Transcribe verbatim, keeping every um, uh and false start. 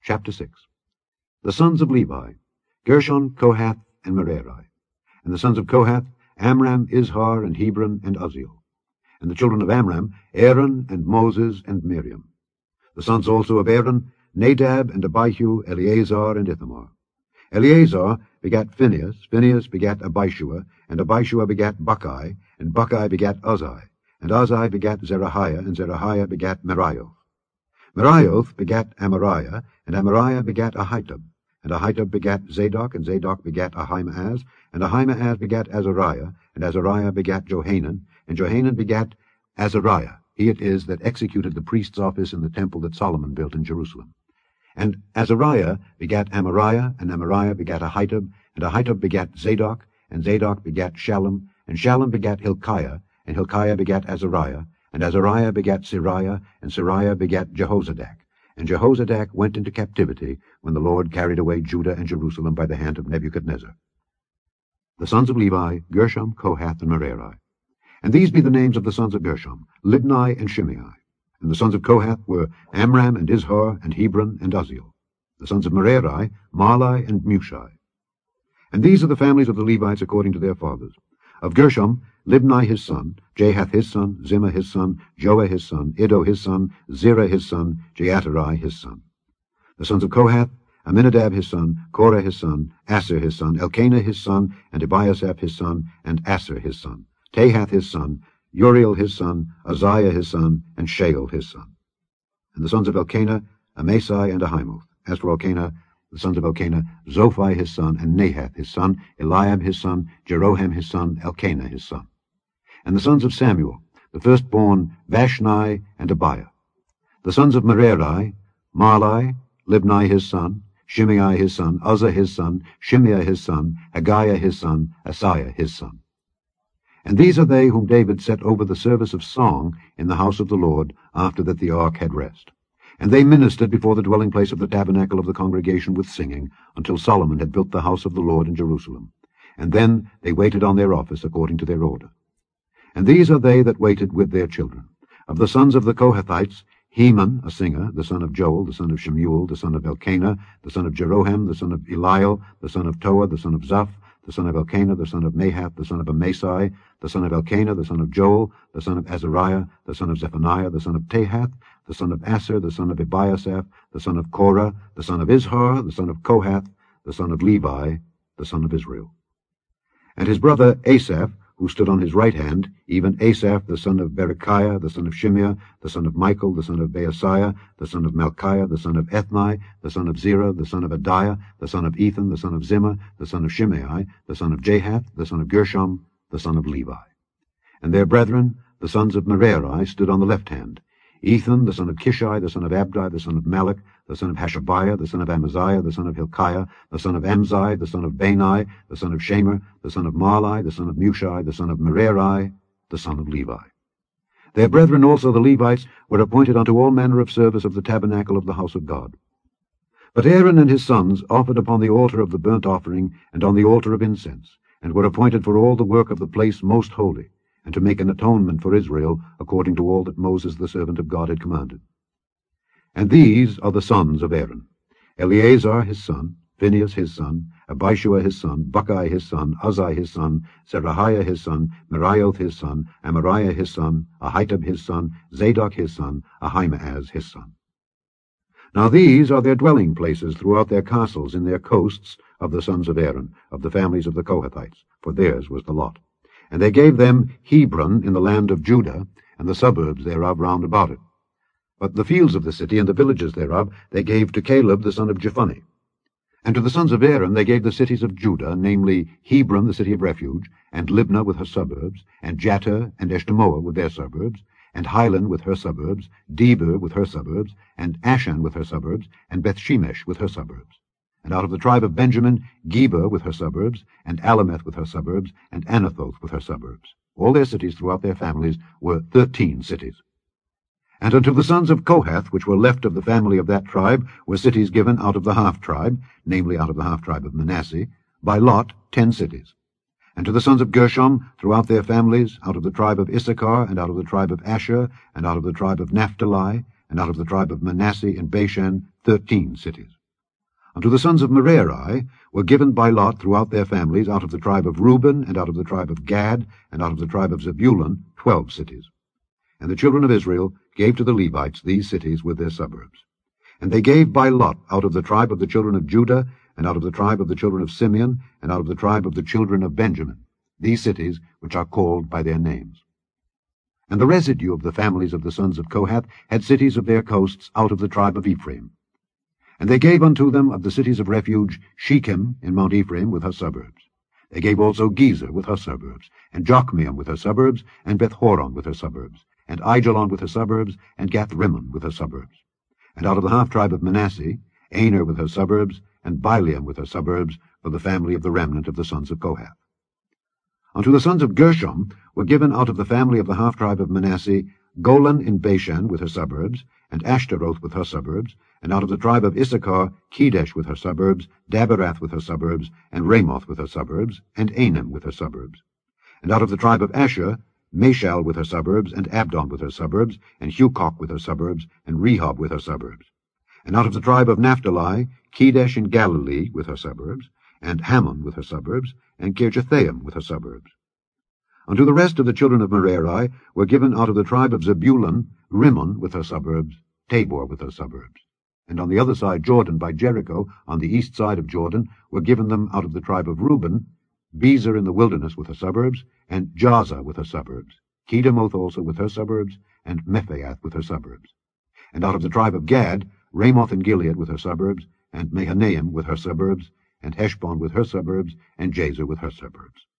Chapter six. The sons of Levi, Gershon, Kohath, and Merari. And the sons of Kohath, Amram, Izhar, and Hebron, and Uzziel. And the children of Amram, Aaron, and Moses, and Miriam. The sons also of Aaron, Nadab, and Abihu, Eleazar, and Ithamar. Eleazar begat Phinehas, Phinehas begat Abishua, and Abishua begat Buckai, and Buckai begat Uzzi, and Uzzi begat Zerahiah, and Zerahiah begat Merioth. Merioth begat Amariah, and Amariah begat Ahitub, and Ahitub begat Zadok, and Zadok begat Ahimaaz, and Ahimaaz begat Azariah, and Azariah begat Johanan, and Johanan begat Azariah. He it is that executed the priest's office in the temple that Solomon built in Jerusalem. And Azariah begat Amariah, and Amariah begat Ahitub, and Ahitub begat Zadok, and Zadok begat Shallum, and Shallum begat Hilkiah, and Hilkiah begat Azariah, and Azariah begat Sariah, and Sariah begat Jehozadak. And Jehozadak went into captivity when the Lord carried away Judah and Jerusalem by the hand of Nebuchadnezzar. The sons of Levi, Gershom, Kohath, and Merari. And these be the names of the sons of Gershom, Libni and Shimei. And the sons of Kohath were Amram, and Izhar, and Hebron, and Uzziel. The sons of Merari, Mahli, and Mushi. And these are the families of the Levites according to their fathers. Of Gershom, Libni his son, Jahath his son, Zimmah his son, Joah his son, Iddo his son, Zerah his son, Jeaterai his son. The sons of Kohath, Aminadab his son, Korah his son, Asher his son, Elkanah his son, and Ebiasaph his son, and Asher his son, Tahath his son, Uriel his son, Uzziah his son, and Shael his son. And the sons of Elkanah, Amasai and Ahimoth. As for Elkanah, the sons of Elkanah, Zophai his son, and Nahath his son, Eliab his son, Jeroham his son, Elkanah his son. And the sons of Samuel, the firstborn, Vashni and Abiah. The sons of Merari, Mahli, Libni his son, Shimei his son, Uzzah his son, Shimei his son, Haggiah his son, Asaiah his son. And these are they whom David set over the service of song in the house of the Lord, after that the ark had rest. And they ministered before the dwelling place of the tabernacle of the congregation with singing, until Solomon had built the house of the Lord in Jerusalem. And then they waited on their office according to their order. And these are they that waited with their children. Of the sons of the Kohathites, Heman, a singer, the son of Joel, the son of Shemuel, the son of Elkanah, the son of Jeroham, the son of Eliel, the son of Toah, the son of Zuph, the son of Elkanah, the son of Nahath, the son of Amasai, the son of Elkanah, the son of Joel, the son of Azariah, the son of Zephaniah, the son of Tahath, the son of Asher, the son of Ebiasaph, the son of Korah, the son of Izhar, the son of Kohath, the son of Levi, the son of Israel. And his brother Asaph, who stood on his right hand, even Asaph, the son of Berechiah, the son of Shimea, the son of Michael, the son of Baasiah, the son of Malchiah, the son of Ethni, the son of Zerah, the son of Adiah, the son of Ethan, the son of Zimmah, the son of Shimei, the son of Jahath, the son of Gershom, the son of Levi. And their brethren, the sons of Merari, stood on the left hand, Ethan, the son of Kishi, the son of Abdi, the son of Malach, the son of Hashabiah, the son of Amaziah, the son of Hilkiah, the son of Amzi, the son of Bani, the son of Shamer, the son of Mahli, the son of Mushi, the son of Merari, the son of Levi. Their brethren also the Levites were appointed unto all manner of service of the tabernacle of the house of God. But Aaron and his sons offered upon the altar of the burnt offering and on the altar of incense, and were appointed for all the work of the place most holy, and to make an atonement for Israel, according to all that Moses the servant of God had commanded. And these are the sons of Aaron: Eleazar his son, Phinehas his son, Abishua his son, Buckai his son, Uzzi his son, Zerahiah his son, Merioth his son, Amariah his son, Ahitub his son, Zadok his son, Ahimaaz his son. Now these are their dwelling places throughout their castles in their coasts of the sons of Aaron, of the families of the Kohathites, for theirs was the lot. And they gave them Hebron in the land of Judah, and the suburbs thereof round about it. But the fields of the city and the villages thereof they gave to Caleb the son of Jephunneh. And to the sons of Aaron they gave the cities of Judah, namely Hebron the city of refuge, and Libnah with her suburbs, and Jatir and Eshtemoa with their suburbs, and Hilan with her suburbs, Debir with her suburbs, and Ashan with her suburbs, and Bethshemesh with her suburbs. And out of the tribe of Benjamin, Geba with her suburbs, and Alameth with her suburbs, and Anathoth with her suburbs. All their cities throughout their families were thirteen cities. And unto the sons of Kohath, which were left of the family of that tribe, were cities given out of the half-tribe, namely out of the half-tribe of Manasseh, by lot ten cities. And to the sons of Gershom, throughout their families, out of the tribe of Issachar, and out of the tribe of Asher, and out of the tribe of Naphtali, and out of the tribe of Manasseh in Bashan, thirteen cities. Unto the sons of Merari were given by lot throughout their families, out of the tribe of Reuben, and out of the tribe of Gad, and out of the tribe of Zebulun, twelve cities. And the children of Israel gave to the Levites these cities with their suburbs. And they gave by lot out of the tribe of the children of Judah, and out of the tribe of the children of Simeon, and out of the tribe of the children of Benjamin, these cities which are called by their names. And the residue of the families of the sons of Kohath had cities of their coasts out of the tribe of Ephraim. And they gave unto them of the cities of refuge Shechem in Mount Ephraim with her suburbs. They gave also Gezer with her suburbs, and Jokmeam with her suburbs, and Bethhoron with her suburbs, and Aijalon with her suburbs, and Gathrimmon with her suburbs. And out of the half-tribe of Manasseh, Aner with her suburbs, and Bileam with her suburbs, for the family of the remnant of the sons of Kohath. Unto the sons of Gershom were given out of the family of the half-tribe of Manasseh Golan in Bashan with her suburbs, and Ashtaroth with her suburbs, and out of the tribe of Issachar Kedesh with her suburbs, Daberath with her suburbs, and Ramoth with her suburbs, and Anem with her suburbs. And out of the tribe of Asher Mashal with her suburbs, and Abdon with her suburbs, and Hukoch with her suburbs, and Rehob with her suburbs. And out of the tribe of Naphtali Kedesh in Galilee with her suburbs, and Hammon with her suburbs, and Kirjathaim with her suburbs. Unto the rest of the children of Merari were given out of the tribe of Zebulun Rimmon with her suburbs, Tabor with her suburbs. And on the other side Jordan by Jericho, on the east side of Jordan, were given them out of the tribe of Reuben, Bezer in the wilderness with her suburbs, and Jahzah with her suburbs, Kedemoth also with her suburbs, and Mephaath with her suburbs. And out of the tribe of Gad, Ramoth in Gilead with her suburbs, and Mahanaim with her suburbs, and Heshbon with her suburbs, and Jazer with her suburbs.